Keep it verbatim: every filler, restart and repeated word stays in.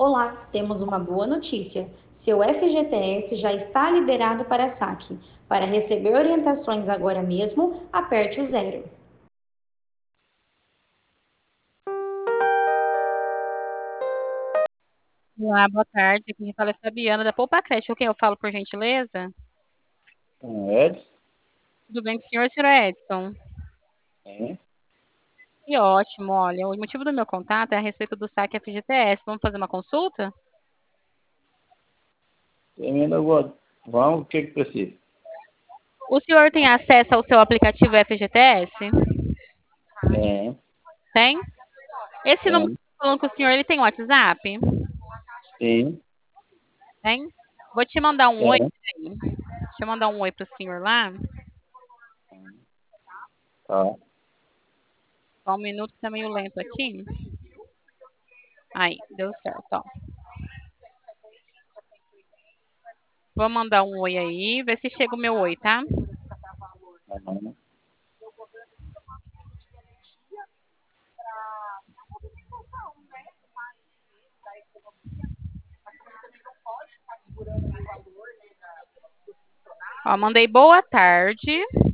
Olá, temos uma boa notícia. Seu F G T S já está liberado para saque. Para receber orientações agora mesmo, aperte o zero. Olá, boa tarde. Aqui quem fala é Fabiana da Poupa Creche. Com quem eu falo, por gentileza? Com Edson? Tudo bem com o senhor, senhor Edson? Sim. Que ótimo. Olha, o motivo do meu contato é a respeito do saque F G T S. Vamos fazer uma consulta? Termina agora. Vamos, o que que precisa? O senhor tem acesso ao seu aplicativo F G T S? Tem, Tem? Esse número que tem, eu tô falando com o senhor, ele tem WhatsApp? sim, Tem? Vou te mandar um oi. tem. Aí. Deixa eu mandar um oi pro senhor lá. Tá. Só um minuto que tá meio lento aqui. Aí, deu certo, ó. Vou mandar um oi aí, ver se chega o meu oi, tá? Uhum. Ó, mandei boa tarde.